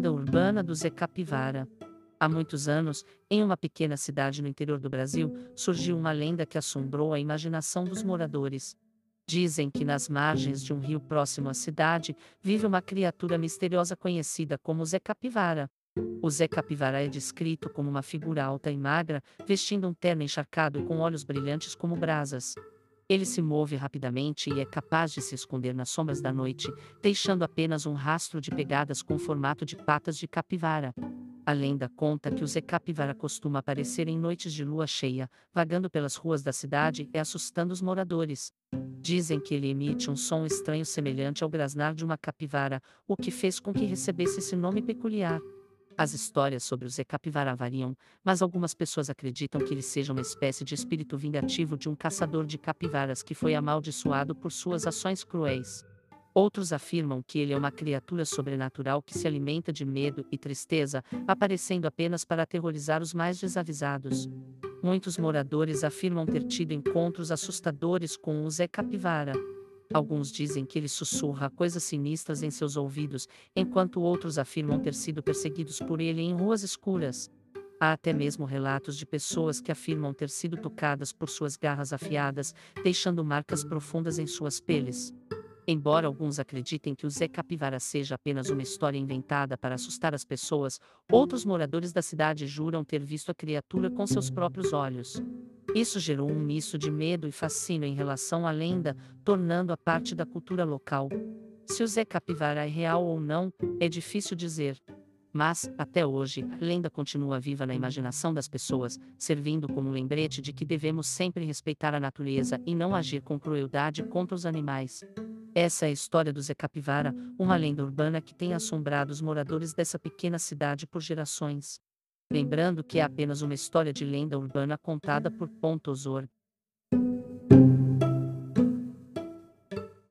Lenda urbana do Zé Capivara. Há muitos anos, em uma pequena cidade no interior do Brasil, surgiu uma lenda que assombrou a imaginação dos moradores. Dizem que nas margens de um rio próximo à cidade, vive uma criatura misteriosa conhecida como Zé Capivara. O Zé Capivara é descrito como uma figura alta e magra, vestindo um terno encharcado e com olhos brilhantes como brasas. Ele se move rapidamente e é capaz de se esconder nas sombras da noite, deixando apenas um rastro de pegadas com formato de patas de capivara. A lenda conta que o Zé Capivara costuma aparecer em noites de lua cheia, vagando pelas ruas da cidade e assustando os moradores. Dizem que ele emite um som estranho semelhante ao grasnar de uma capivara, o que fez com que recebesse esse nome peculiar. As histórias sobre o Zé Capivara variam, mas algumas pessoas acreditam que ele seja uma espécie de espírito vingativo de um caçador de capivaras que foi amaldiçoado por suas ações cruéis. Outros afirmam que ele é uma criatura sobrenatural que se alimenta de medo e tristeza, aparecendo apenas para aterrorizar os mais desavisados. Muitos moradores afirmam ter tido encontros assustadores com o Zé Capivara. Alguns dizem que ele sussurra coisas sinistras em seus ouvidos, enquanto outros afirmam ter sido perseguidos por ele em ruas escuras. Há até mesmo relatos de pessoas que afirmam ter sido tocadas por suas garras afiadas, deixando marcas profundas em suas peles. Embora alguns acreditem que o Zé Capivara seja apenas uma história inventada para assustar as pessoas, outros moradores da cidade juram ter visto a criatura com seus próprios olhos. Isso gerou um misto de medo e fascínio em relação à lenda, tornando-a parte da cultura local. Se o Zé Capivara é real ou não, é difícil dizer. Mas, até hoje, a lenda continua viva na imaginação das pessoas, servindo como lembrete de que devemos sempre respeitar a natureza e não agir com crueldade contra os animais. Essa é a história do Zé Capivara, uma lenda urbana que tem assombrado os moradores dessa pequena cidade por gerações. Lembrando que é apenas uma história de lenda urbana contada por Pontosor.